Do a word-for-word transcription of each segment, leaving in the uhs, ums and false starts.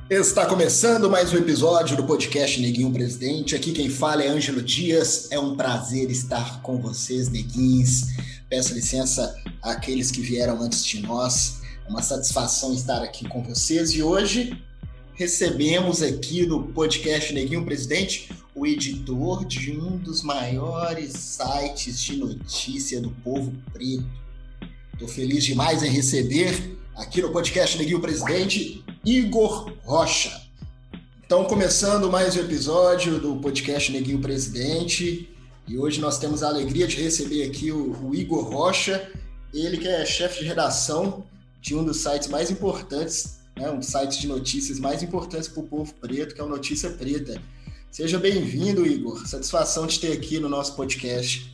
Está começando mais um episódio do podcast Neguinho Presidente. Aqui quem fala é Ângelo Dias. É um prazer estar com vocês, neguins. Peço licença àqueles que vieram antes de nós. É uma satisfação estar aqui com vocês. E hoje recebemos aqui no podcast Neguinho Presidente o editor de um dos maiores sites de notícia do povo preto. Estou feliz demais em receber aqui no podcast Neguinho Presidente, Igor Rocha. Então, começando mais um episódio do podcast Neguinho Presidente, e hoje nós temos a alegria de receber aqui o, o Igor Rocha, ele que é chefe de redação de um dos sites mais importantes, né, um dos sites de notícias mais importantes para o povo preto, que é o Notícia Preta. Seja bem-vindo, Igor. Satisfação de ter aqui no nosso podcast.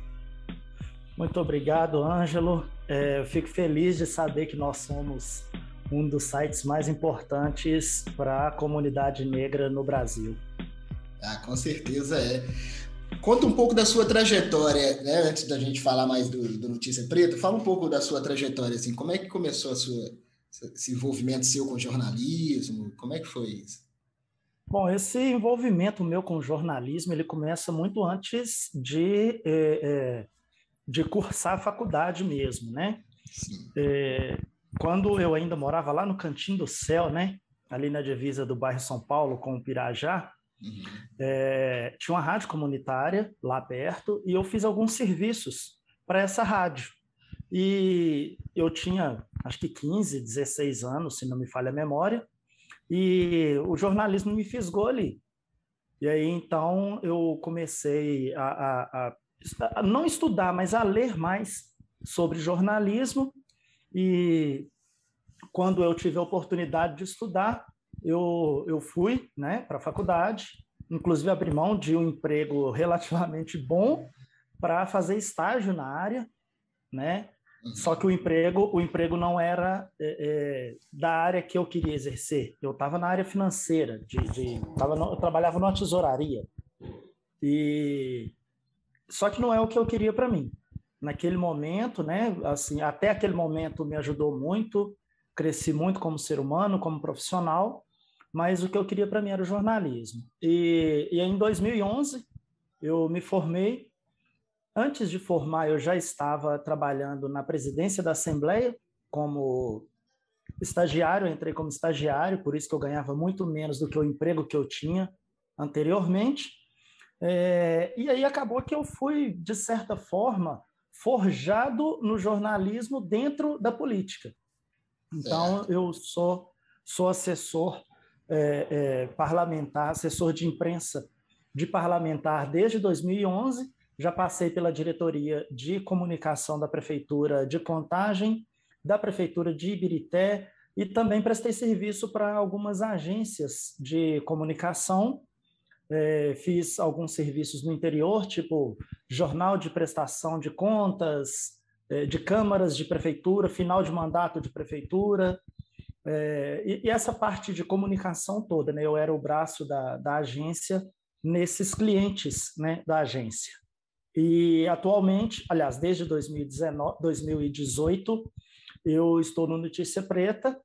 Muito obrigado, Ângelo. É, eu fico feliz de saber que nós somos um dos sites mais importantes para a comunidade negra no Brasil. Ah, com certeza é. Conta um pouco da sua trajetória, né? Antes da gente falar mais do, do Notícia Preta, fala um pouco da sua trajetória, assim, como é que começou a sua, esse envolvimento seu com jornalismo? Como é que foi isso? Bom, esse envolvimento meu com jornalismo, ele começa muito antes de... É, é, de cursar a faculdade mesmo, né? É, quando eu ainda morava lá no Cantinho do Céu, né? Ali na divisa do bairro São Paulo com o Pirajá, uhum. é, tinha uma rádio comunitária lá perto e eu fiz alguns serviços para essa rádio. E eu tinha, acho que quinze, dezesseis anos, se não me falha a memória, e o jornalismo me fisgou ali. E aí, então, eu comecei a, a, a não estudar, mas a ler mais sobre jornalismo, e quando eu tive a oportunidade de estudar, eu, eu fui, né, para a faculdade, inclusive abri mão de um emprego relativamente bom para fazer estágio na área, né? Só que o emprego, o emprego não era é, é, da área que eu queria exercer. Eu estava na área financeira, de, de, tava no, eu trabalhava numa tesouraria. E só que não é o que eu queria para mim. Naquele momento, né, assim, até aquele momento me ajudou muito, cresci muito como ser humano, como profissional, mas o que eu queria para mim era o jornalismo. E, e em dois mil e onze eu me formei. Antes de formar, eu já estava trabalhando na presidência da Assembleia como estagiário, eu entrei como estagiário, por isso que eu ganhava muito menos do que o emprego que eu tinha anteriormente. É, e aí acabou que eu fui, de certa forma, forjado no jornalismo dentro da política. Então, é. eu sou, sou assessor é, é, parlamentar, assessor de imprensa de parlamentar desde dois mil e onze, já passei pela diretoria de comunicação da Prefeitura de Contagem, da Prefeitura de Ibirité, e também prestei serviço para algumas agências de comunicação. É, fiz alguns serviços no interior, tipo jornal de prestação de contas, é, de câmaras de prefeitura, final de mandato de prefeitura, é, e, e essa parte de comunicação toda, né? Eu era o braço da, da agência nesses clientes, né, da agência. E atualmente, aliás, desde dois mil e dezenove, dois mil e dezoito, eu estou no Notícia Preta,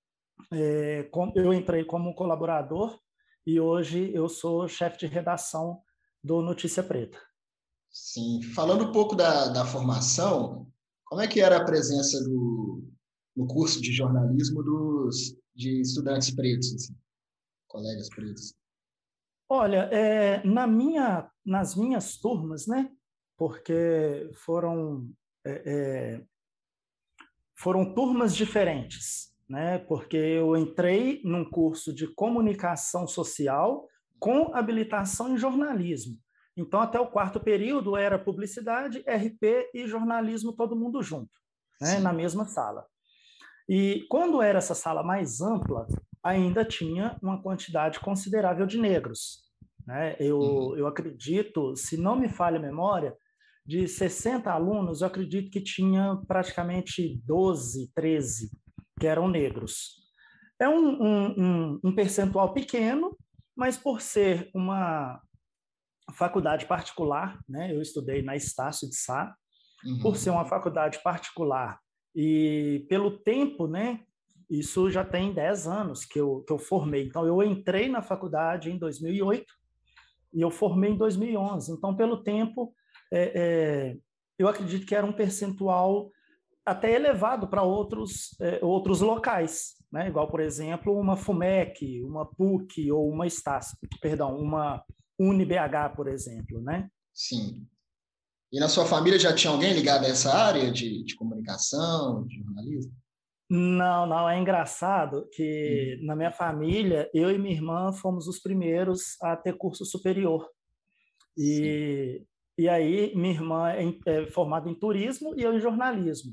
é, com, eu entrei como colaborador, e hoje eu sou chefe de redação do Notícia Preta. Sim. Falando um pouco da, da formação, como é que era a presença do, no curso de jornalismo dos, de estudantes pretos, assim, colegas pretos? Olha, é, na minha, nas minhas turmas, né, porque foram, é, é, foram turmas diferentes, né? Porque eu entrei num curso de comunicação social com habilitação em jornalismo. Então, até o quarto período era publicidade, R P e jornalismo, todo mundo junto, né? Na mesma sala. E quando era essa sala mais ampla, ainda tinha uma quantidade considerável de negros, né? Eu, uhum. eu acredito, se não me falha a memória, de sessenta alunos, eu acredito que tinha praticamente doze, treze que eram negros. É um, um, um, um percentual pequeno, mas por ser uma faculdade particular, né? Eu estudei na Estácio de Sá, uhum. por ser uma faculdade particular e pelo tempo, né, Isso já tem dez anos que eu, que eu formei. Então, eu entrei na faculdade em dois mil e oito e eu formei em dois mil e onze. Então, pelo tempo, é, é, eu acredito que era um percentual até elevado para outros, é, outros locais, né? Igual, por exemplo, uma FUMEC, uma PUC ou uma Estácio, perdão, uma UniB H, por exemplo, né? Sim. E na sua família já tinha alguém ligado a essa área de, de comunicação, de jornalismo? Não, não, é engraçado que Uhum. na minha família, eu e minha irmã fomos os primeiros a ter curso superior. Sim. E, e aí, minha irmã é, é formada em turismo e eu em jornalismo.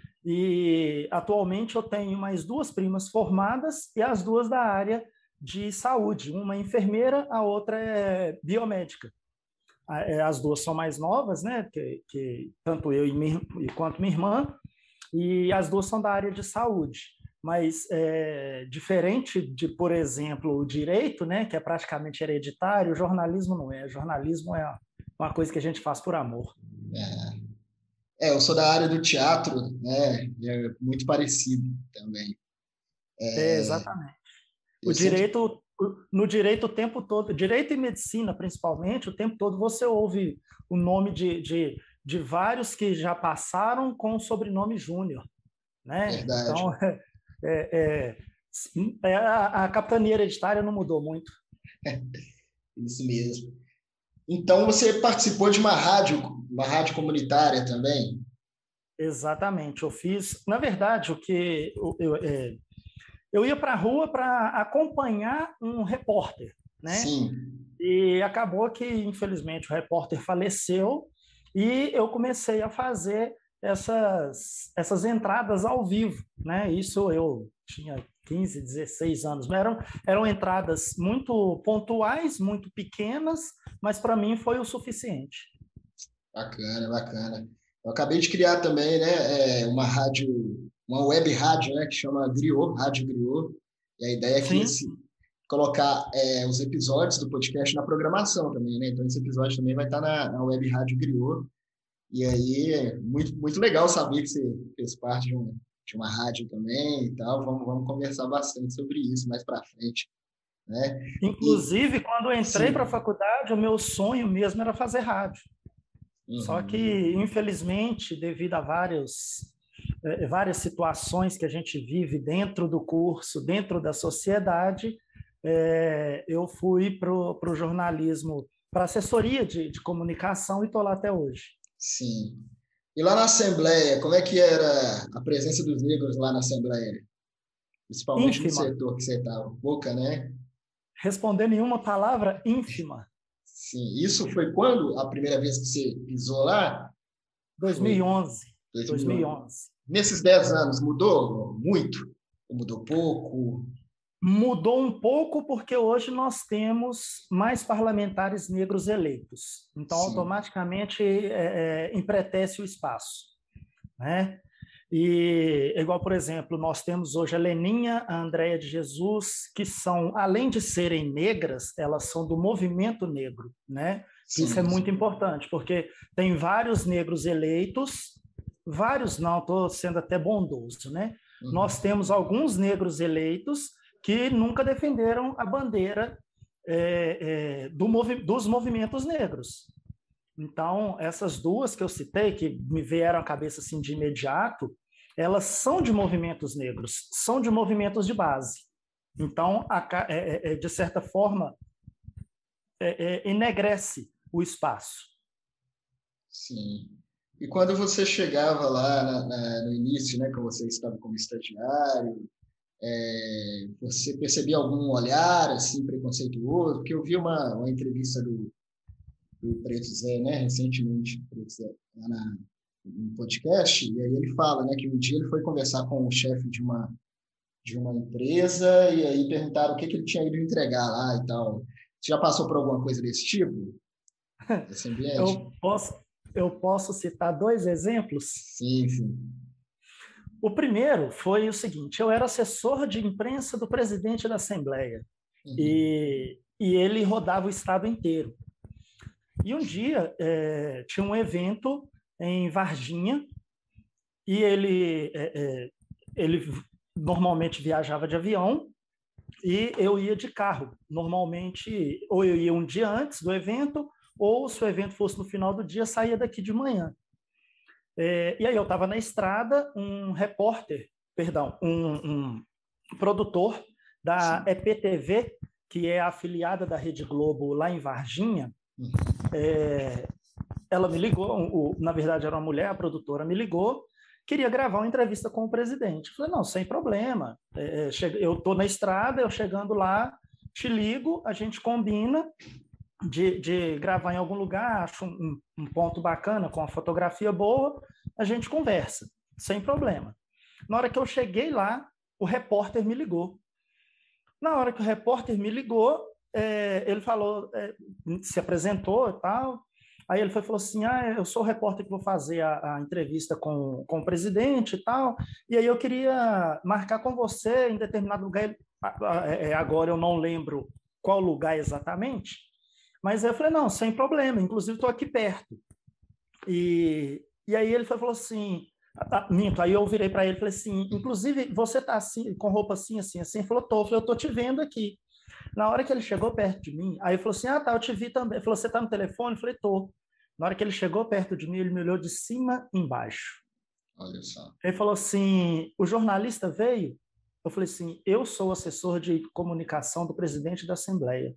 E atualmente eu tenho mais duas primas formadas e as duas da área de saúde. Uma é enfermeira, a outra é biomédica. As duas são mais novas, né? Que, que tanto eu e minha, quanto minha irmã, e as duas são da área de saúde. Mas é, diferente de, por exemplo, o direito, né? Que é praticamente hereditário, o jornalismo não é. O jornalismo é uma coisa que a gente faz por amor. É. É, eu sou da área do teatro, né? É muito parecido também. É, É, exatamente. O eu sempre. direito, no direito o tempo todo, direito e medicina principalmente, o tempo todo você ouve o nome de, de, de vários que já passaram com o sobrenome Júnior, né? Verdade. Então, é, é, é, a, a capitania hereditária não mudou muito. Isso mesmo. Então, você participou de uma rádio, uma rádio comunitária também? Exatamente. Eu fiz, na verdade, o que eu, eu, é, eu ia para a rua para acompanhar um repórter, né? Sim. E acabou que, infelizmente, o repórter faleceu e eu comecei a fazer essas, essas entradas ao vivo, né? Isso eu tinha quinze, dezesseis anos. Eram, eram entradas muito pontuais, muito pequenas, mas para mim foi o suficiente. Bacana, bacana. Eu acabei de criar também, né, uma rádio, uma web rádio, né, que chama Griot, Rádio Griot. E a ideia é que Sim. esse, colocar é, os episódios do podcast na programação também, né? Então esse episódio também vai estar na, na web rádio Griot. E aí é muito, muito legal saber que você fez parte de, um, de uma rádio também e tal. Vamos, vamos conversar bastante sobre isso mais para frente, né? E, Inclusive, quando eu entrei para a sim. faculdade, o meu sonho mesmo era fazer rádio. Só que, Uhum. infelizmente, devido a vários, eh, várias situações que a gente vive dentro do curso, dentro da sociedade, eh, eu fui para o jornalismo, para assessoria de, de comunicação e estou lá até hoje. Sim. E lá na Assembleia, como é que era a presença dos negros lá na Assembleia? Principalmente no Ínfima. setor que você estava, Boca, né? Respondendo em uma palavra, ínfima. Sim. Isso foi quando a primeira vez que você pisou lá? Foi dois mil e onze. dois mil e onze. dois mil e onze. Nesses dez anos, mudou muito? Ou mudou pouco? Mudou um pouco porque hoje nós temos mais parlamentares negros eleitos. Então, Sim. automaticamente, é, é, empretece o espaço, né? E, igual, por exemplo, nós temos hoje a Leninha, a Andréia de Jesus, que são, além de serem negras, elas são do movimento negro, né? Isso é Sim, muito sim. importante, porque tem vários negros eleitos, vários não, estou sendo até bondoso, né? Uhum. Nós temos alguns negros eleitos que nunca defenderam a bandeira é, é, do movi dos movimentos negros. Então, essas duas que eu citei, que me vieram à cabeça assim, de imediato, elas são de movimentos negros, são de movimentos de base. Então, a, é, é, de certa forma, é, é, enegrece o espaço. Sim. E quando você chegava lá na, na, no início, né, que você estava como estagiário, é, você percebia algum olhar assim preconceituoso? Porque eu vi uma, uma entrevista do, do Preto Zé, né, recentemente, Preto Zé, lá na, no podcast, e aí ele fala, né, que um dia ele foi conversar com o chefe de uma de uma empresa e aí perguntaram o que, que ele tinha ido entregar lá e tal. Você já passou por alguma coisa desse tipo? Desse ambiente? Eu posso, eu posso citar dois exemplos? Sim, sim. O primeiro foi o seguinte: eu era assessor de imprensa do presidente da Assembleia, uhum. e, e ele rodava o estado inteiro. E um dia é, tinha um evento em Varginha e ele, é, ele normalmente viajava de avião e eu ia de carro. Normalmente, ou eu ia um dia antes do evento, ou se o evento fosse no final do dia, saía daqui de manhã. É, e aí eu estava na estrada, um repórter, perdão, um, um produtor da E P T V, que é a afiliada da Rede Globo lá em Varginha, é, ela me ligou, o, na verdade era uma mulher, a produtora me ligou, queria gravar uma entrevista com o presidente. Eu falei, não, sem problema, é, eu estou na estrada, eu chegando lá, te ligo, a gente combina de, de gravar em algum lugar, acho um, um ponto bacana, com uma fotografia boa, a gente conversa, sem problema. Na hora que eu cheguei lá, o repórter me ligou. Na hora que o repórter me ligou, é, ele falou, é, se apresentou e tal. Aí ele foi, falou assim, ah, eu sou o repórter que vou fazer a, a entrevista com, com o presidente e tal, e aí eu queria marcar com você em determinado lugar. Agora eu não lembro qual lugar exatamente, mas aí eu falei, não, sem problema, inclusive estou aqui perto. E, e aí ele foi, falou assim, ah, minto, aí eu virei para ele e falei assim, inclusive você está assim, com roupa assim, assim, assim? Ele falou, tô. Eu falei, eu tô te vendo aqui. Na hora que ele chegou perto de mim, aí ele falou assim, ah, tá, eu te vi também. Ele falou, você tá no telefone? Eu falei, tô. Na hora que ele chegou perto de mim, ele me olhou de cima embaixo. Olha só. Ele falou assim, o jornalista veio? Eu falei assim, eu sou assessor de comunicação do presidente da Assembleia.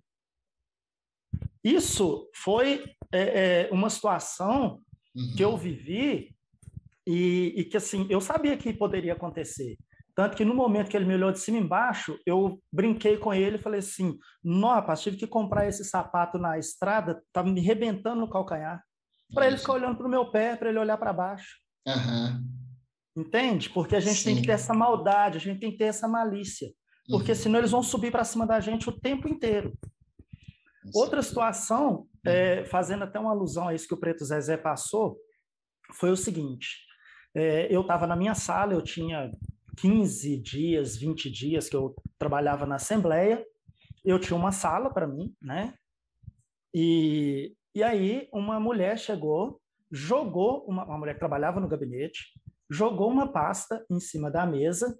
Isso foi é, é, uma situação uhum. que eu vivi e, e que, assim, eu sabia que poderia acontecer. Tanto que no momento que ele me olhou de cima embaixo, eu brinquei com ele e falei assim, nossa, rapaz, tive que comprar esse sapato na estrada, estava me rebentando no calcanhar, para ele ficar olhando para o meu pé, para ele olhar para baixo. Uhum. Entende? Porque a gente Sim. tem que ter essa maldade, a gente tem que ter essa malícia. Porque uhum. senão eles vão subir para cima da gente o tempo inteiro. Nossa. Outra situação, uhum. é, fazendo até uma alusão a isso que o Preto Zezé passou, foi o seguinte, é, eu estava na minha sala, eu tinha quinze dias, vinte dias que eu trabalhava na Assembleia, eu tinha uma sala para mim, né? E, e aí uma mulher chegou, jogou, uma, uma mulher que trabalhava no gabinete, jogou uma pasta em cima da mesa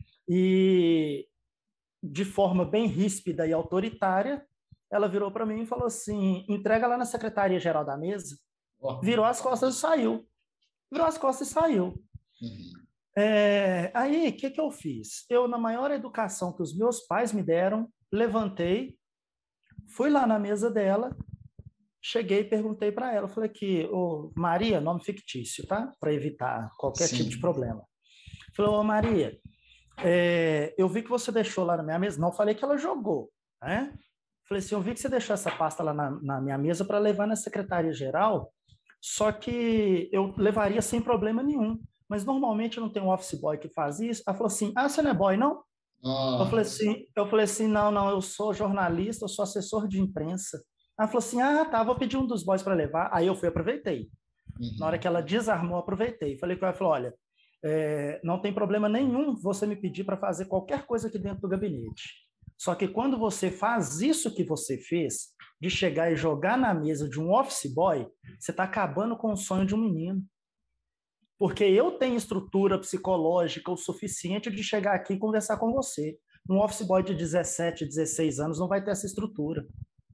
e, de forma bem ríspida e autoritária, ela virou para mim e falou assim, entrega lá na secretaria-geral da mesa, virou as costas e saiu. Virou as costas e saiu. Uhum. É, aí, o que, que eu fiz? Eu, na maior educação que os meus pais me deram, levantei, fui lá na mesa dela, cheguei e perguntei para ela, falei aqui, ô, Maria, nome fictício, tá? Para evitar qualquer Sim. tipo de problema. Falei, ô Maria, é, eu vi que você deixou lá na minha mesa, não falei que ela jogou, né? Falei assim, eu vi que você deixou essa pasta lá na, na minha mesa para levar na secretaria-geral, só que eu levaria sem problema nenhum. Mas normalmente não tem um office boy que faz isso. Ela falou assim, ah, você não é boy, não? Oh. Eu falei assim, eu falei assim, não, não, eu sou jornalista, eu sou assessor de imprensa. Ela falou assim, ah, tá, vou pedir um dos boys para levar. Aí eu fui, aproveitei. Uhum. Na hora que ela desarmou, aproveitei. Falei com ela, falou, olha, é, não tem problema nenhum você me pedir para fazer qualquer coisa aqui dentro do gabinete. Só que quando você faz isso que você fez, de chegar e jogar na mesa de um office boy, você está acabando com o sonho de um menino. Porque eu tenho estrutura psicológica o suficiente de chegar aqui e conversar com você. Um office boy de dezessete, dezesseis anos não vai ter essa estrutura.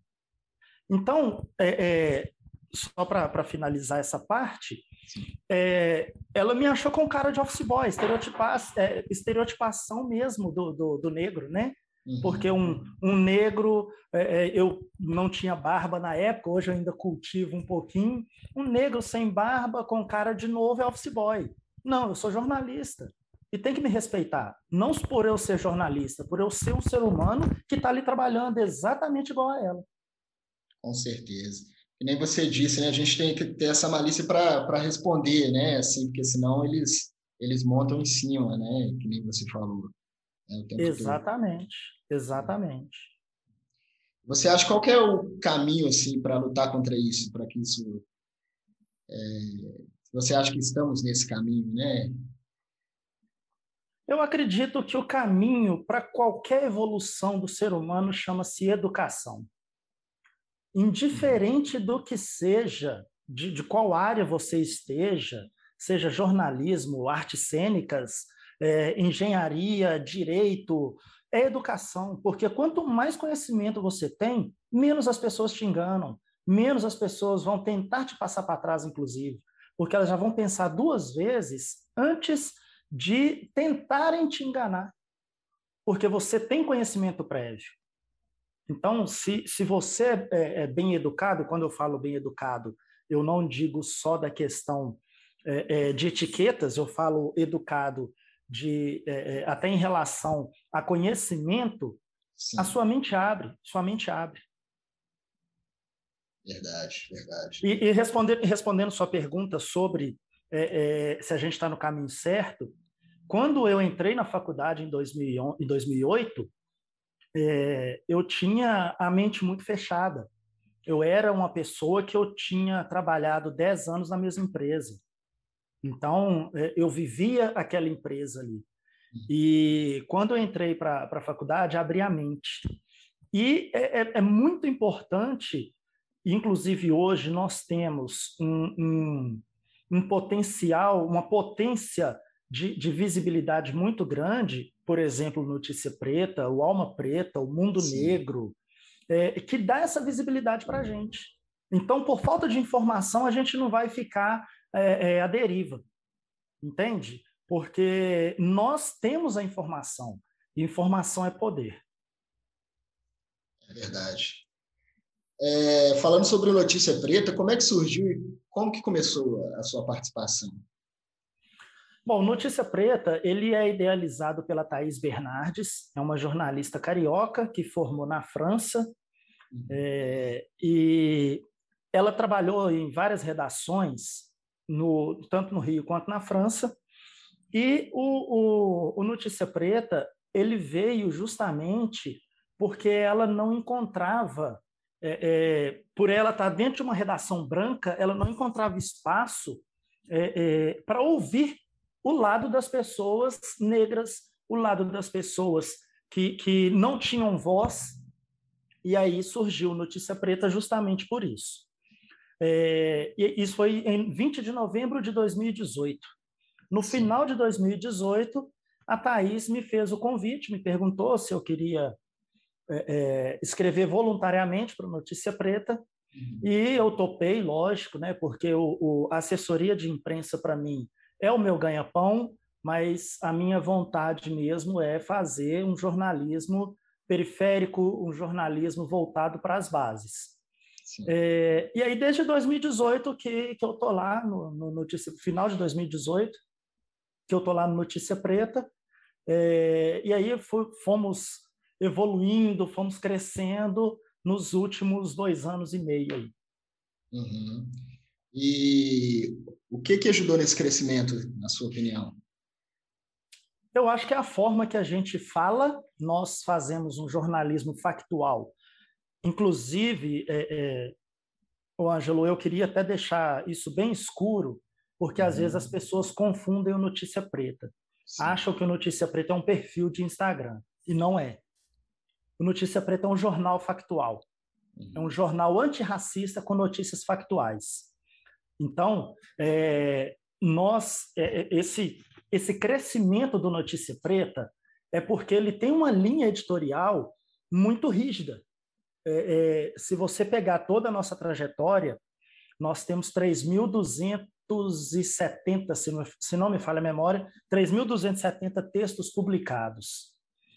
Então, é, é, só para finalizar essa parte, é, ela me achou com cara de office boy, estereotipa, é, estereotipação mesmo do, do, do negro, né? Uhum. Porque um, um negro, é, eu não tinha barba na época, hoje eu ainda cultivo um pouquinho, um negro sem barba com cara de novo é office boy. Não, eu sou jornalista e tem que me respeitar, não por eu ser jornalista, por eu ser um ser humano que está ali trabalhando exatamente igual a ela. Com certeza. Que nem você disse, né? A gente tem que ter essa malícia para responder, né? Assim, porque senão eles, eles montam em cima, né? Que nem você falou. Exatamente, todo. exatamente. Você acha qual que é o caminho assim para lutar contra isso, para que isso? É, você acha que estamos nesse caminho, né? Eu acredito que o caminho para qualquer evolução do ser humano chama-se educação. Indiferente do que seja, de, de qual área você esteja, seja jornalismo, artes cênicas, é, engenharia, direito, é educação, porque quanto mais conhecimento você tem, menos as pessoas te enganam, menos as pessoas vão tentar te passar para trás, inclusive, porque elas já vão pensar duas vezes antes de tentarem te enganar, porque você tem conhecimento prévio. Então, se, se você é, é bem educado, quando eu falo bem educado, eu não digo só da questão é, é, de etiquetas, eu falo educado de, é, até em relação a conhecimento, sim, a sua mente abre, sua mente abre. Verdade, verdade. E, e responder, respondendo sua pergunta sobre é, é, se a gente está no caminho certo, quando eu entrei na faculdade em dois mil e onze, em dois mil e oito, é, eu tinha a mente muito fechada. Eu era uma pessoa que eu tinha trabalhado dez anos na mesma empresa. Então, eu vivia aquela empresa ali. E quando eu entrei para a faculdade, abri a mente. E é, é, é muito importante, inclusive hoje nós temos um, um, um potencial, uma potência de, de visibilidade muito grande, por exemplo, Notícia Preta, o Alma Preta, o Mundo Sim. Negro, é, que dá essa visibilidade para a gente. Então, por falta de informação, a gente não vai ficar é, é, à deriva, entende? Porque nós temos a informação, e informação é poder. É verdade. É, falando sobre Notícia Preta, como é que surgiu, como que começou a sua participação? Bom, Notícia Preta, ele é idealizado pela Thaís Bernardes, é uma jornalista carioca que formou na França, uhum. é, e ela trabalhou em várias redações, no, tanto no Rio quanto na França, e o, o, o Notícia Preta, ele veio justamente porque ela não encontrava, é, é, por ela estar dentro de uma redação branca, ela não encontrava espaço é, é, para ouvir o lado das pessoas negras, o lado das pessoas que, que não tinham voz, e aí surgiu Notícia Preta justamente por isso. É, e isso foi em vinte de novembro de dois mil e dezoito. No Sim. final de dois mil e dezoito, a Thaís me fez o convite, me perguntou se eu queria é, é, escrever voluntariamente para Notícia Preta, uhum. e eu topei, lógico, né, porque o, o, a assessoria de imprensa, para mim, é o meu ganha-pão, mas a minha vontade mesmo é fazer um jornalismo periférico, um jornalismo voltado para as bases. É, e aí, desde dois mil e dezoito, que, que eu estou lá, no, no notícia, final de dois mil e dezoito, que eu estou lá no Notícia Preta, é, e aí fomos evoluindo, fomos crescendo nos últimos dois anos e meio aí. Uhum. E o que, que ajudou nesse crescimento, na sua opinião? Eu acho que é a forma que a gente fala. Nós fazemos um jornalismo factual. Inclusive, é, é, ô Ângelo, eu queria até deixar isso bem escuro, porque uhum. às vezes as pessoas confundem o Notícia Preta. Sim. Acham que o Notícia Preta é um perfil de Instagram, e não é. O Notícia Preta é um jornal factual. Uhum. É um jornal antirracista com notícias factuais. Então, é, nós, é, esse, esse crescimento do Notícia Preta é porque ele tem uma linha editorial muito rígida. É, é, se você pegar toda a nossa trajetória, nós temos três mil duzentos e setenta, se não, se não me falha a memória, três mil duzentos e setenta textos publicados.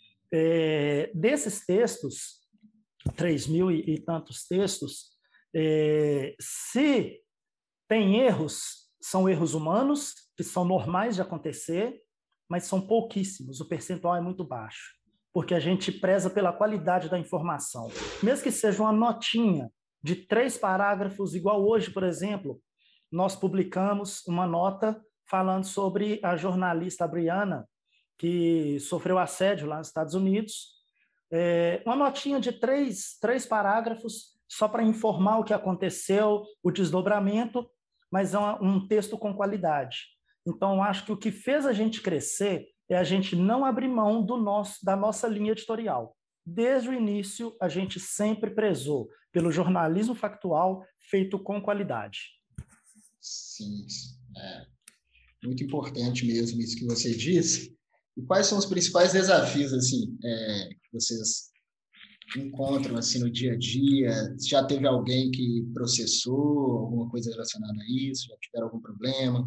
É, desses textos, três mil e, e tantos textos, é, se tem erros, são erros humanos, que são normais de acontecer, mas são pouquíssimos, o percentual é muito baixo, porque a gente preza pela qualidade da informação. Mesmo que seja uma notinha de três parágrafos, igual hoje, por exemplo, nós publicamos uma nota falando sobre a jornalista Brianna, que sofreu assédio lá nos Estados Unidos, é, uma notinha de três, três parágrafos, só para informar o que aconteceu, o desdobramento, mas é um texto com qualidade. Então, acho que o que fez a gente crescer é a gente não abrir mão do nosso, da nossa linha editorial. Desde o início, a gente sempre prezou pelo jornalismo factual feito com qualidade. Sim, é muito importante mesmo isso que você disse. E quais são os principais desafios assim, é, que vocês encontram assim no dia a dia? Já teve alguém que processou alguma coisa relacionada a isso? Já tiveram algum problema?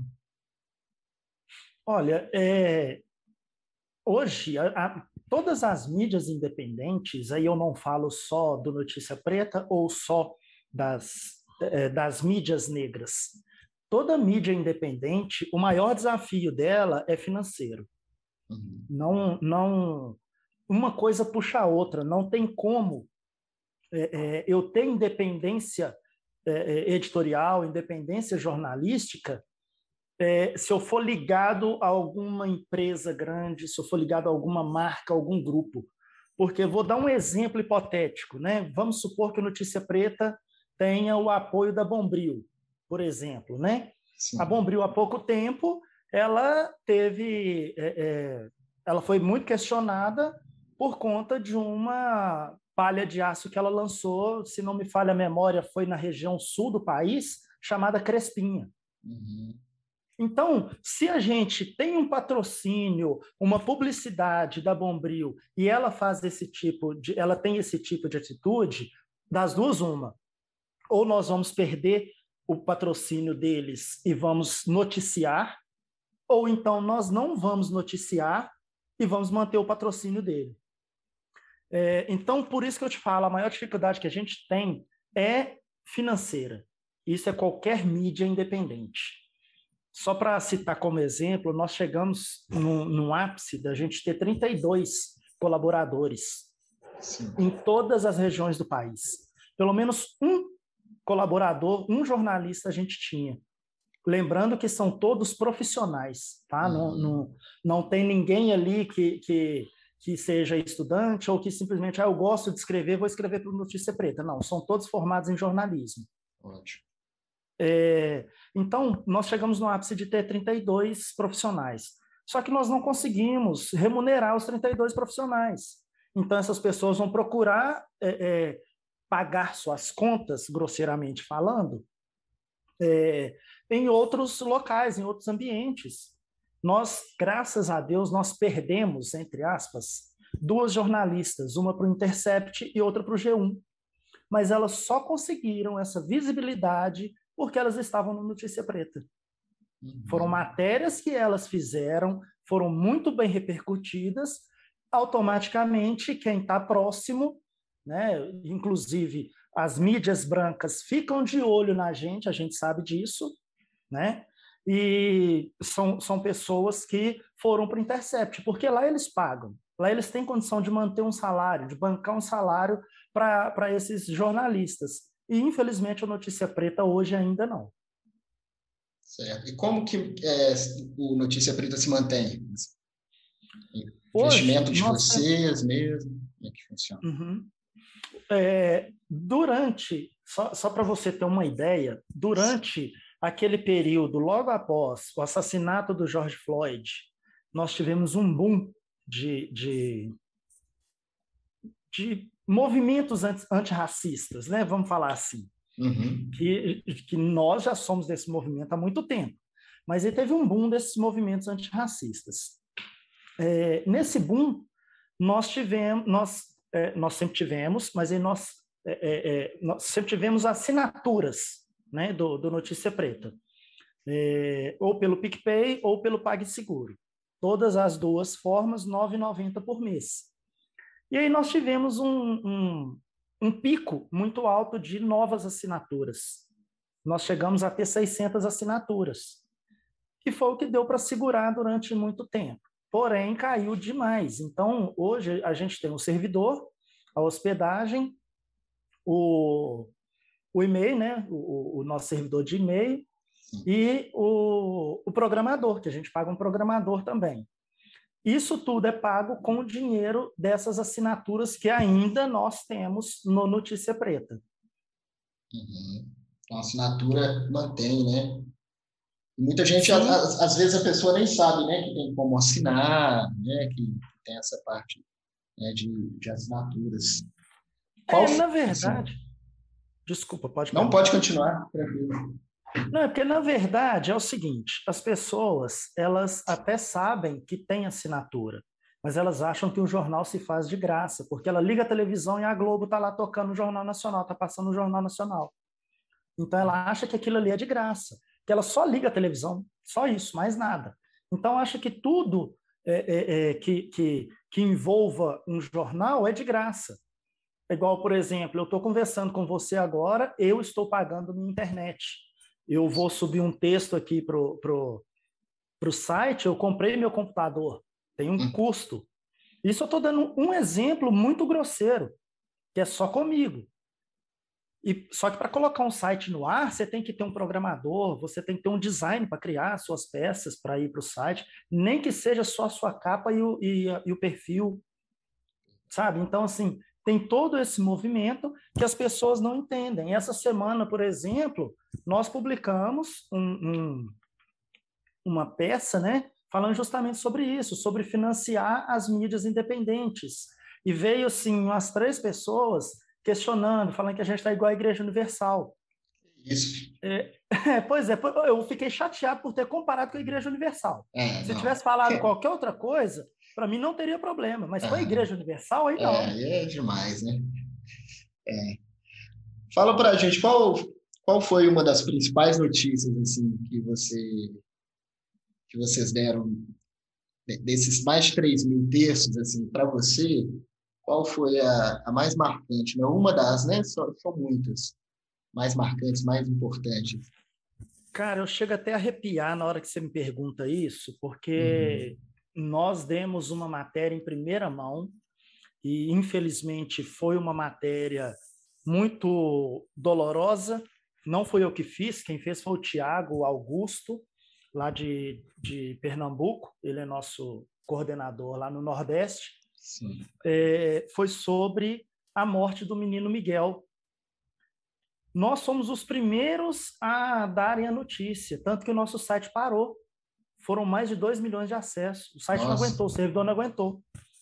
Olha, é, hoje, a, a, todas as mídias independentes, aí eu não falo só do Notícia Preta ou só das, é, das mídias negras. Toda mídia independente, o maior desafio dela é financeiro. Uhum. Não, não, uma coisa puxa a outra. Não tem como é, é, eu ter independência é, editorial, independência jornalística, é, se eu for ligado a alguma empresa grande, se eu for ligado a alguma marca, algum grupo. Porque vou dar um exemplo hipotético, né? Vamos supor que o Notícia Preta tenha o apoio da Bombril, por exemplo, né? Sim. A Bombril, há pouco tempo, ela teve, é, é, ela foi muito questionada por conta de uma palha de aço que ela lançou, se não me falha a memória, foi na região sul do país, chamada Crespinha. Uhum. Então, se a gente tem um patrocínio, uma publicidade da Bombril e ela faz esse tipo de, ela tem esse tipo de atitude, das duas uma, ou nós vamos perder o patrocínio deles e vamos noticiar, ou então nós não vamos noticiar e vamos manter o patrocínio dele. É, então, por isso que eu te falo, a maior dificuldade que a gente tem é financeira. Isso é qualquer mídia independente. Só para citar como exemplo, nós chegamos no, no ápice da gente ter trinta e dois colaboradores. Sim. Em todas as regiões do país. Pelo menos um colaborador, um jornalista a gente tinha. Lembrando que são todos profissionais, tá? Uhum. Não, não, não tem ninguém ali que, que, que seja estudante ou que simplesmente, ah, eu gosto de escrever, vou escrever para o Notícia Preta. Não, são todos formados em jornalismo. Ótimo. É, então, nós chegamos no ápice de ter trinta e dois profissionais. Só que nós não conseguimos remunerar os trinta e dois profissionais. Então, essas pessoas vão procurar é, é, pagar suas contas, grosseiramente falando, é, em outros locais, em outros ambientes. Nós, graças a Deus, nós perdemos, entre aspas, duas jornalistas, uma para o Intercept e outra para o G um. Mas elas só conseguiram essa visibilidade porque elas estavam no Notícia Preta. Uhum. Foram matérias que elas fizeram, foram muito bem repercutidas, automaticamente quem está próximo, né, inclusive as mídias brancas ficam de olho na gente, a gente sabe disso, né? E são, são pessoas que foram para o Intercept, porque lá eles pagam, lá eles têm condição de manter um salário, de bancar um salário para esses jornalistas. E, infelizmente, a Notícia Preta hoje ainda não. Certo. E como que é, o Notícia Preta se mantém? Hoje, Investimento de nós vocês temos... mesmo? Como é que funciona? Uhum. É, durante, só, só para você ter uma ideia, durante aquele período, logo após o assassinato do George Floyd, nós tivemos um boom de, de, de movimentos antirracistas, né? Vamos falar assim. Uhum. Que, que nós já somos desse movimento há muito tempo, mas ele teve um boom desses movimentos antirracistas. É, nesse boom, nós tivemos, nós, é, nós sempre tivemos, mas aí nós, é, é, nós sempre tivemos assinaturas, né, do, do Notícia Preta, é, ou pelo PicPay ou pelo PagSeguro. Todas as duas formas, nove reais e noventa centavos por mês. E aí nós tivemos um, um, um pico muito alto de novas assinaturas. Nós chegamos a ter seiscentas assinaturas, que foi o que deu para segurar durante muito tempo. Porém, caiu demais. Então, hoje a gente tem o servidor, a hospedagem, o, o e-mail, né? o, o nosso servidor de e-mail, e o, o programador, que a gente paga um programador também. Isso tudo é pago com o dinheiro dessas assinaturas que ainda nós temos no Notícia Preta. Uhum. Então, a assinatura mantém, né? Muita gente, às, às vezes, a pessoa nem sabe, né, que tem como assinar, né, que tem essa parte, né, de, de assinaturas. Qual, é, na verdade... Assim, desculpa, pode Não, pode continuar, tranquilo. Não, é porque, na verdade, é o seguinte, as pessoas, elas até sabem que tem assinatura, mas elas acham que o jornal se faz de graça, porque ela liga a televisão e a Globo está lá tocando o Jornal Nacional, está passando o Jornal Nacional. Então, ela acha que aquilo ali é de graça, que ela só liga a televisão, só isso, mais nada. Então, acha que tudo é, é, é, que, que, que envolva um jornal é de graça. É igual, por exemplo, eu estou conversando com você agora, eu estou pagando minha internet. Eu vou subir um texto aqui para o pro, pro site, eu comprei meu computador, tem um custo. Isso eu estou dando um exemplo muito grosseiro, que é só comigo. E, só que para colocar um site no ar, você tem que ter um programador, você tem que ter um design para criar suas peças para ir para o site, nem que seja só a sua capa e o, e, e o perfil, sabe? Então, assim, tem todo esse movimento que as pessoas não entendem. Essa semana, por exemplo, nós publicamos um, um, uma peça, né, falando justamente sobre isso, sobre financiar as mídias independentes. E veio, assim, umas três pessoas questionando, falando que a gente está igual à Igreja Universal. Isso. É, é, pois é, eu fiquei chateado por ter comparado com a Igreja Universal. É, Se não. tivesse falado qualquer outra coisa, para mim não teria problema, mas com a Igreja Universal, aí não. É, aí é demais, né? É. Fala pra gente, qual, qual foi uma das principais notícias assim, que, você, que vocês deram, desses mais de três mil textos, assim, para você, qual foi a, a mais marcante? Não uma das, né? São, são muitas. Mais marcantes, mais importantes. Cara, eu chego até a arrepiar na hora que você me pergunta isso, porque uhum. nós demos uma matéria em primeira mão e, infelizmente, foi uma matéria muito dolorosa. Não foi eu que fiz, quem fez foi o Tiago Augusto, lá de, de Pernambuco. Ele é nosso coordenador lá no Nordeste. Sim. É, foi sobre a morte do menino Miguel. Nós somos os primeiros a darem a notícia, tanto que o nosso site parou. Foram mais de dois milhões de acessos. O site Nossa. não aguentou, o servidor não aguentou.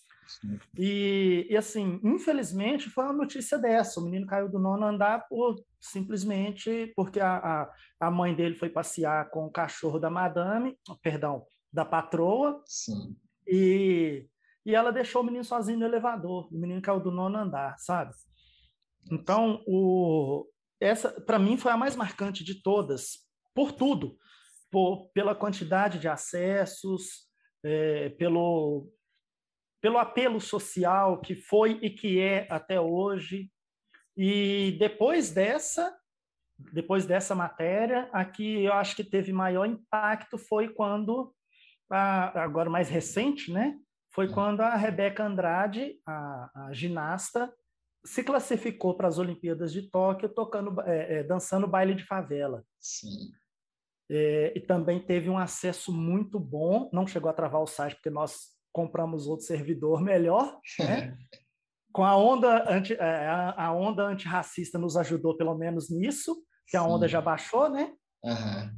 E, e, assim, infelizmente, foi uma notícia dessa. O menino caiu do nono andar por, simplesmente porque a, a, a mãe dele foi passear com o cachorro da madame, perdão, da patroa. Sim. E, e ela deixou o menino sozinho no elevador. O menino caiu do nono andar, sabe? Então, o... essa, para mim, foi a mais marcante de todas, por tudo, por, pela quantidade de acessos, é, pelo, pelo apelo social que foi e que é até hoje. E depois dessa, depois dessa matéria, a que eu acho que teve maior impacto foi quando, a, agora mais recente, né? Foi quando a Rebeca Andrade, a, a ginasta, se classificou para as Olimpíadas de Tóquio tocando, é, é, dançando baile de favela. Sim. É, e também teve um acesso muito bom, não chegou a travar o site porque nós compramos outro servidor melhor, né? Com a onda anti, a, a onda antirracista nos ajudou pelo menos nisso, que a onda Sim. já baixou, né? Uhum.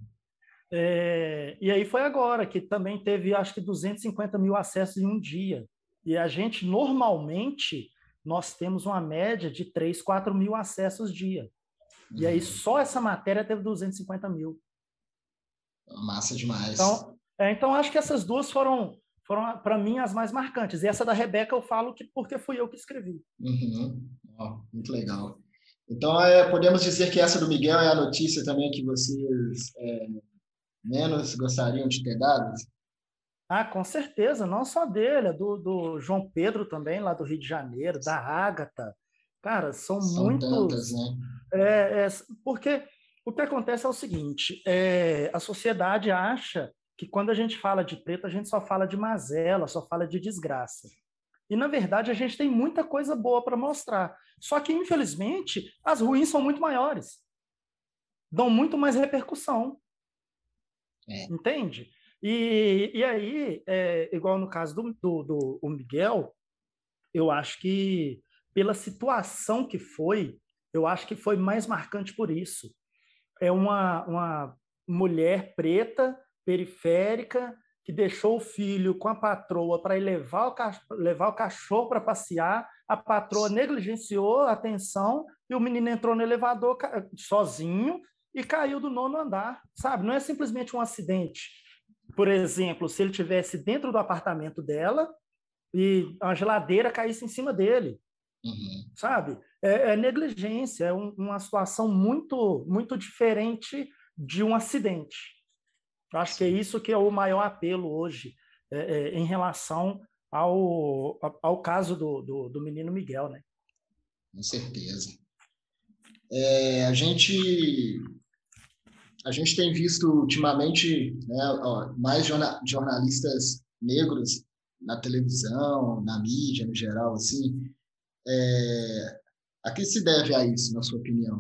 É, e aí foi agora que também teve acho que duzentos e cinquenta mil acessos em um dia. E a gente normalmente nós temos uma média de três, quatro mil acessos dia. Uhum. E aí só essa matéria teve duzentos e cinquenta mil. Massa demais. Então, é, então acho que essas duas foram, foram para mim, as mais marcantes. E essa da Rebeca eu falo que porque fui eu que escrevi. Uhum. Oh, muito legal. Então, é, podemos dizer que essa do Miguel é a notícia também que vocês é, menos gostariam de ter dado? Ah, com certeza, não só dele, do, do João Pedro também, lá do Rio de Janeiro, da Ágata. Cara, são, são muitos... tantas, né? É, é, porque o que acontece é o seguinte, é, a sociedade acha que quando a gente fala de preto, a gente só fala de mazela, só fala de desgraça. E, na verdade, a gente tem muita coisa boa para mostrar. Só que, infelizmente, as ruins são muito maiores. Dão muito mais repercussão. É. Entende? E, e aí, é, igual no caso do, do, do o Miguel, eu acho que, pela situação que foi, eu acho que foi mais marcante por isso. É uma, uma mulher preta, periférica, que deixou o filho com a patroa para ir levar o, cachorro, levar o cachorro para passear, a patroa negligenciou a atenção e o menino entrou no elevador sozinho, e caiu do nono andar, sabe? Não é simplesmente um acidente. Por exemplo, se ele estivesse dentro do apartamento dela e a geladeira caísse em cima dele, uhum. sabe? É, é negligência, é um, uma situação muito, muito diferente de um acidente. Eu acho Sim. que é isso que é o maior apelo hoje é, é, em relação ao, ao caso do, do, do menino Miguel, né? Com certeza. É, a gente a gente tem visto ultimamente, né, ó, mais jorna, jornalistas negros na televisão, na mídia no geral, assim. É, a que se deve a isso, na sua opinião?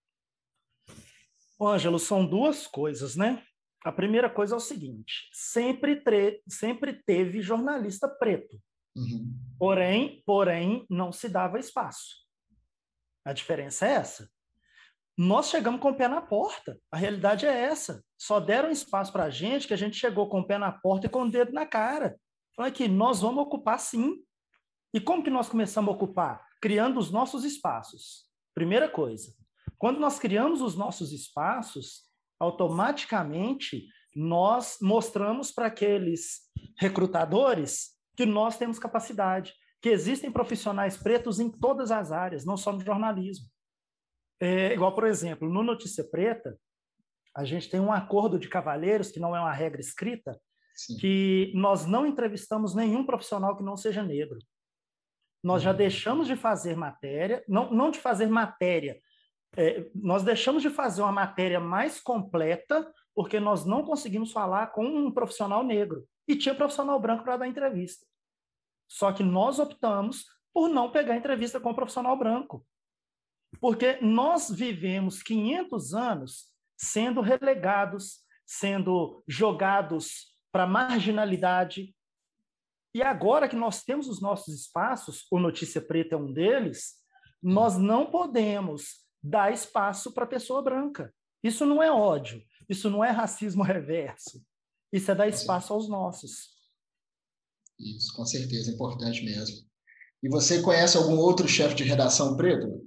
Ângelo, são duas coisas, né? A primeira coisa é o seguinte: sempre, tre- sempre teve jornalista preto, uhum. porém, porém, não se dava espaço. A diferença é essa. Nós chegamos com o pé na porta. A realidade é essa. Só deram espaço para a gente que a gente chegou com o pé na porta e com o dedo na cara. Falando que nós vamos ocupar sim. E como que nós começamos a ocupar? Criando os nossos espaços. Primeira coisa. Quando nós criamos os nossos espaços, automaticamente nós mostramos para aqueles recrutadores que nós temos capacidade, que existem profissionais pretos em todas as áreas, não só no jornalismo. É, igual, por exemplo, no Notícia Preta, a gente tem um acordo de cavalheiros, que não é uma regra escrita, Sim. que nós não entrevistamos nenhum profissional que não seja negro. Nós já deixamos de fazer matéria, não, não de fazer matéria, é, nós deixamos de fazer uma matéria mais completa porque nós não conseguimos falar com um profissional negro. E tinha profissional branco para dar entrevista. Só que nós optamos por não pegar entrevista com um profissional branco. Porque nós vivemos quinhentos anos sendo relegados, sendo jogados para a marginalidade. E agora que nós temos os nossos espaços, o Notícia Preta é um deles, nós não podemos dar espaço para a pessoa branca. Isso não é ódio, isso não é racismo reverso, isso é dar espaço aos nossos. Isso, com certeza, é importante mesmo. E você conhece algum outro chefe de redação preto?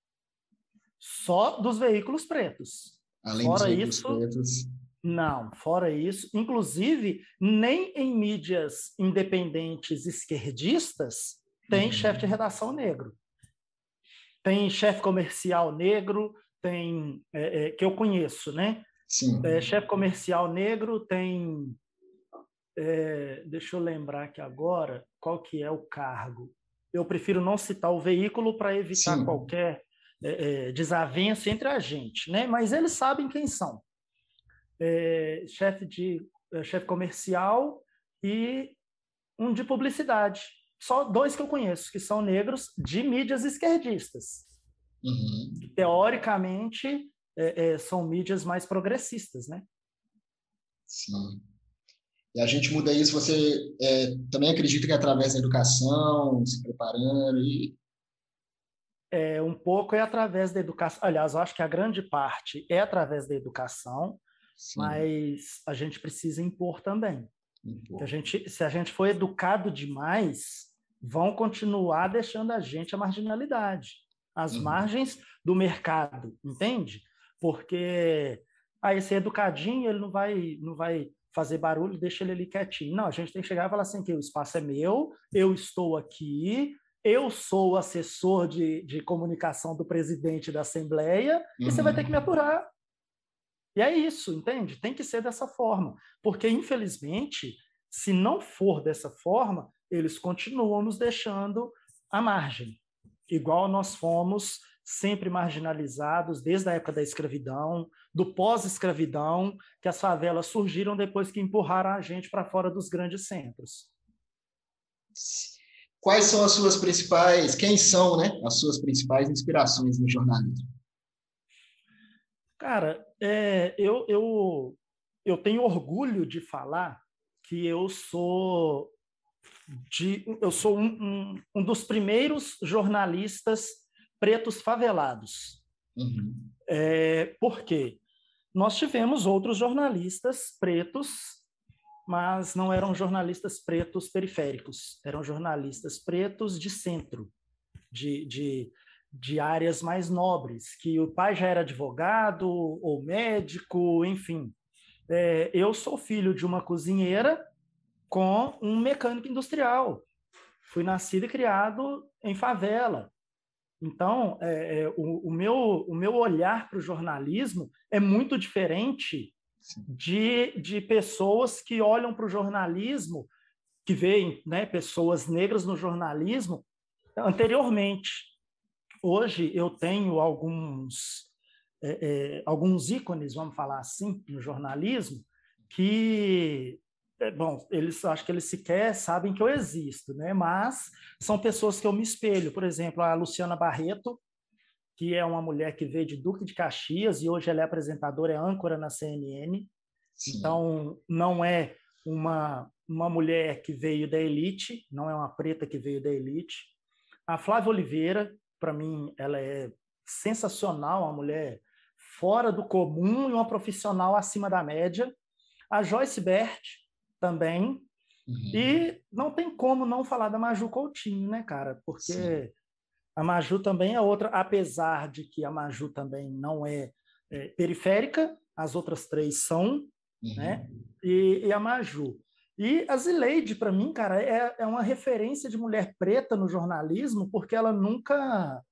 Só dos veículos pretos. Além Fora dos veículos isso, pretos. Não, fora isso, inclusive, nem em mídias independentes esquerdistas tem uhum. chefe de redação negro. Tem chefe comercial negro, tem é, é, que eu conheço, né? Sim. É, chefe comercial negro tem... É, deixa eu lembrar aqui agora qual que é o cargo. Eu prefiro não citar o veículo para evitar Sim. qualquer é, é, desavença entre a gente, né? Mas eles sabem quem são. É, chefe de é, chefe comercial e um de publicidade. Só dois que eu conheço, que são negros de mídias esquerdistas. Uhum. Que, teoricamente, é, é, são mídias mais progressistas, né? Sim. E a gente muda isso, você é, também acredita que é através da educação, se preparando e... É, um pouco é através da educação. Aliás, eu acho que a grande parte é através da educação, Sim. mas a gente precisa impor também. Impor. Que a gente, se a gente for educado demais, vão continuar deixando a gente a marginalidade, as uhum. margens do mercado, entende? Porque aí esse educadinho, ele não vai, não vai fazer barulho, deixa ele ali quietinho. Não, a gente tem que chegar e falar assim, que o espaço é meu, eu estou aqui, eu sou o assessor de, de comunicação do presidente da Assembleia, uhum. e você vai ter que me aturar. E é isso, entende? Tem que ser dessa forma. Porque, infelizmente, se não for dessa forma, eles continuam nos deixando à margem. Igual nós fomos sempre marginalizados desde a época da escravidão, do pós-escravidão, que as favelas surgiram depois que empurraram a gente para fora dos grandes centros. Quais são as suas principais, quem são, né, as suas principais inspirações no jornalismo? Cara, é, eu, eu, eu tenho orgulho de falar que eu sou, de, eu sou um, um, um dos primeiros jornalistas pretos favelados. Uhum. É, por quê? Nós tivemos outros jornalistas pretos, mas não eram jornalistas pretos periféricos, eram jornalistas pretos de centro, de, de, de áreas mais nobres, que o pai já era advogado ou médico, enfim. É, eu sou filho de uma cozinheira com um mecânico industrial. Fui nascido e criado em favela. Então, é, é, o, o, meu, o meu olhar para o jornalismo é muito diferente de, de pessoas que olham para o jornalismo, que veem, né, pessoas negras no jornalismo anteriormente. Hoje eu tenho alguns, é, é, alguns ícones, vamos falar assim, no jornalismo, que, é, bom, eles acho que eles sequer sabem que eu existo, né? Mas são pessoas que eu me espelho. Por exemplo, a Luciana Barreto, que é uma mulher que veio de Duque de Caxias e hoje ela é apresentadora, é âncora na C N N. Sim. Então, não é uma, uma mulher que veio da elite, não é uma preta que veio da elite. A Flávia Oliveira, para mim, ela é sensacional, uma mulher fora do comum e uma profissional acima da média. A Joyce Bert também. Uhum. E não tem como não falar da Maju Coutinho, né, cara? Porque Sim. a Maju também é outra, apesar de que a Maju também não é, é periférica, as outras três são, uhum. né? E, e a Maju. E a Zileide, para mim, cara, é, é uma referência de mulher preta no jornalismo, porque ela nunca,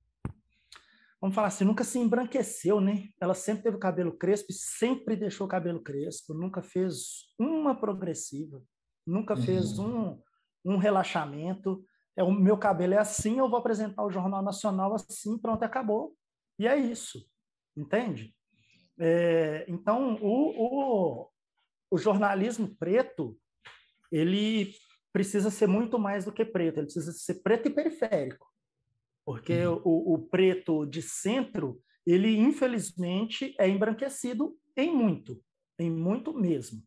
vamos falar assim, nunca se embranqueceu, né? Ela sempre teve o cabelo crespo e sempre deixou o cabelo crespo, nunca fez uma progressiva, nunca uhum. fez um, um relaxamento. É, o meu cabelo é assim, eu vou apresentar o Jornal Nacional assim, pronto, acabou. E é isso, entende? É, então, o, o, o jornalismo preto, ele precisa ser muito mais do que preto, ele precisa ser preto e periférico, porque uhum. o, o preto de centro, ele infelizmente é embranquecido em muito, em muito mesmo.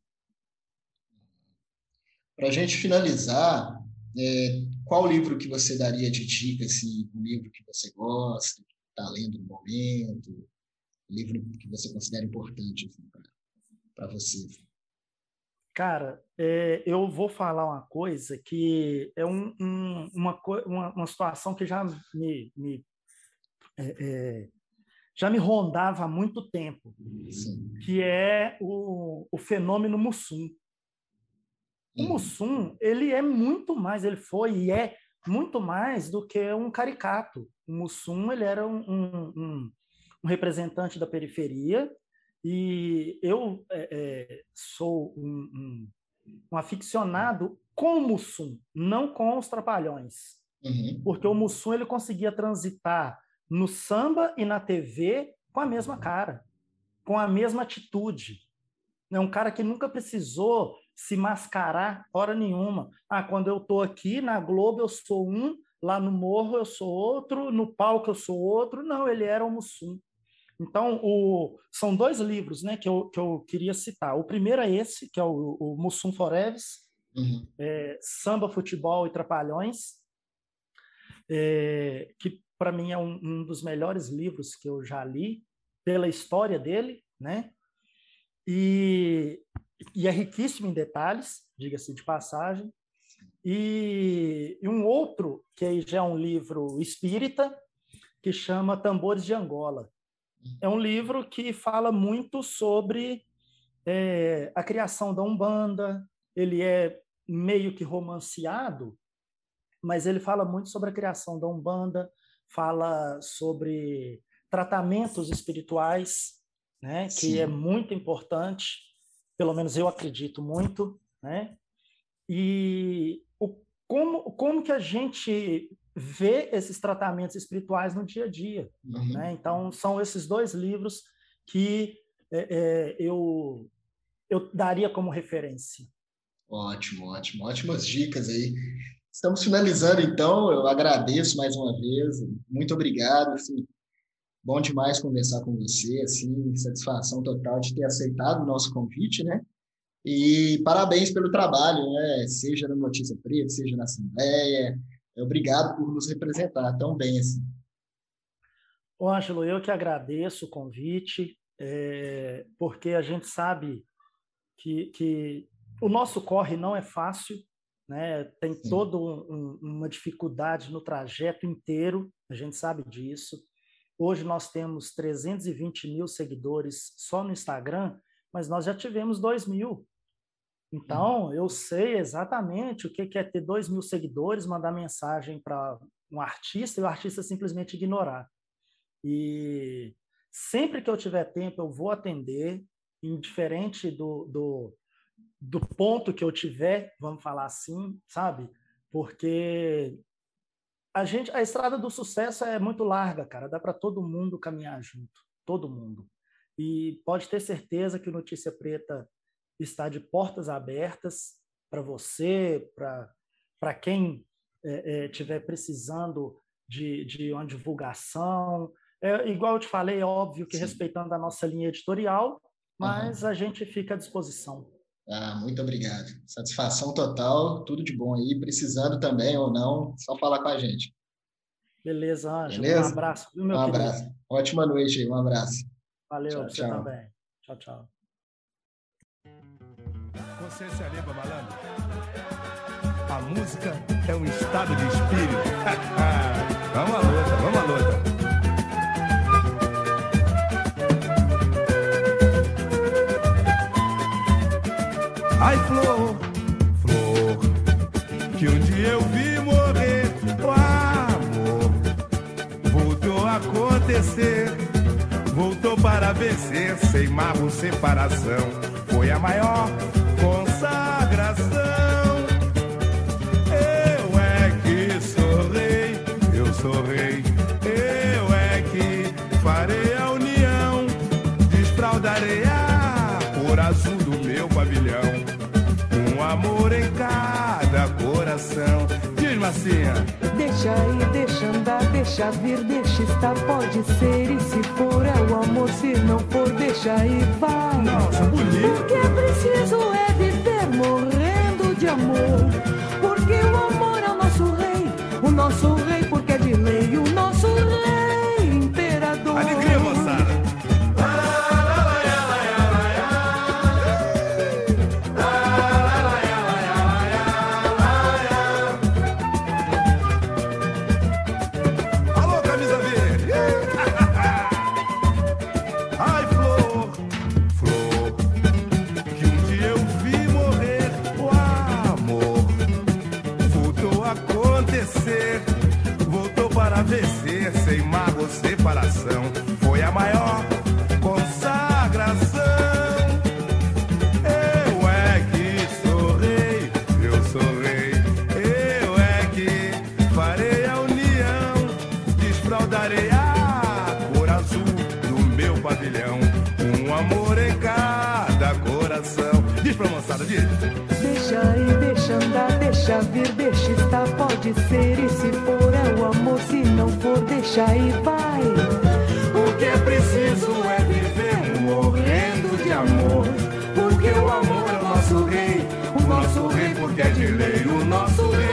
Para a gente finalizar, é, qual livro que você daria de dica, assim, um livro que você gosta, que está lendo no momento, um livro que você considera importante assim, para você? Cara, é, eu vou falar uma coisa que é um, um, uma, uma, uma situação que já me, me é, é, já me rondava há muito tempo, Sim. que é o, o fenômeno Mussum. O Mussum, ele é muito mais, ele foi e é muito mais do que um caricato. O Mussum, ele era um, um, um, um representante da periferia e eu é, é, sou um, um, um aficionado com o Mussum, não com os Trapalhões. Uhum. Porque o Mussum, ele conseguia transitar no samba e na T V com a mesma cara, com a mesma atitude. É um cara que nunca precisou se mascarar hora nenhuma. Ah, quando eu estou aqui na Globo eu sou um, lá no Morro eu sou outro, no palco eu sou outro. Não, ele era o Mussum. Então, o, são dois livros, né, que, eu, que eu queria citar. O primeiro é esse, que é o, o Mussum Forever, uhum. é, Samba, Futebol e Trapalhões, é, que para mim é um, um dos melhores livros que eu já li, pela história dele, né? E, e é riquíssimo em detalhes, diga-se de passagem. E, e um outro, que aí já é um livro espírita, que chama Tambores de Angola. É um livro que fala muito sobre é, a criação da Umbanda. Ele é meio que romanceado, mas ele fala muito sobre a criação da Umbanda, fala sobre tratamentos espirituais, né, que é muito importante, pelo menos eu acredito muito, né? E o, como, como que a gente vê esses tratamentos espirituais no dia a dia, uhum. né? Então, são esses dois livros que é, é, eu, eu daria como referência. Ótimo, ótimo. Ótimas dicas aí. Estamos finalizando, então. Eu agradeço mais uma vez. Muito obrigado. Assim, bom demais conversar com você. Assim, satisfação total de ter aceitado o nosso convite, né? E parabéns pelo trabalho, né? Seja na Notícia Preta, seja na Assembleia. Obrigado por nos representar tão bem assim. Ô, Ângelo, eu que agradeço o convite, é, porque a gente sabe que, que o nosso corre não é fácil, né? Tem Sim. toda um, uma dificuldade no trajeto inteiro, a gente sabe disso. Hoje nós temos trezentos e vinte mil seguidores só no Instagram, mas nós já tivemos dois mil. Então, eu sei exatamente o que é ter dois mil seguidores, mandar mensagem para um artista e o artista simplesmente ignorar. E sempre que eu tiver tempo, eu vou atender, indiferente do, do, do ponto que eu tiver, vamos falar assim, sabe? Porque a, gente, a estrada do sucesso é muito larga, cara. Dá para todo mundo caminhar junto, todo mundo. E pode ter certeza que o Notícia Preta está de portas abertas para você, para quem estiver é, é, precisando de, de uma divulgação. É, igual eu te falei, é óbvio que Sim. respeitando a nossa linha editorial, mas uhum. a gente fica à disposição. Ah, muito obrigado. Satisfação total, tudo de bom aí. Precisando também ou não, só falar com a gente. Beleza, Ângelo. Beleza? Um abraço. Viu, meu um querido? abraço. Ótima noite aí, um abraço. Valeu, tchau, você tchau. também. Tchau, tchau. Consciência limpa, malandro. A música é um estado de espírito. Vamos à luta, vamos à luta. Ai, flor, flor, que um dia eu vi morrer. O amor voltou a acontecer, voltou para vencer, sem marro, separação. Foi a maior consagração. Eu é que sou rei, eu sou rei. Eu é que farei a união, desfraldarei a cor azul do meu pavilhão. Um amor em cada coração. Diz, Marcinha. Deixa ir, deixa andar, deixa vir, deixa estar, pode ser. E se for é o amor, se não for, deixa ir, vai. Nossa, bonito. O que é preciso é viver morrendo de amor. Porque o amor é o nosso rei, o nosso rei porque é de lei, o nosso rei imperador. Alegria, moçada. Vencer sem mágoa, separação. Foi a maior consagração. Eu é que sou rei, eu sou rei. Eu é que farei a união, desfraldarei a cor azul do meu pavilhão. Um amor em cada coração. Diz pra moçada, diz. Deixa ir, deixa andar, deixa vir, deixa estar, pode ser. E se for é o amor, se não for, deixa ir, vai. O que é preciso é viver morrendo de amor. Porque o amor é o nosso rei, o nosso rei porque é de lei, o nosso rei.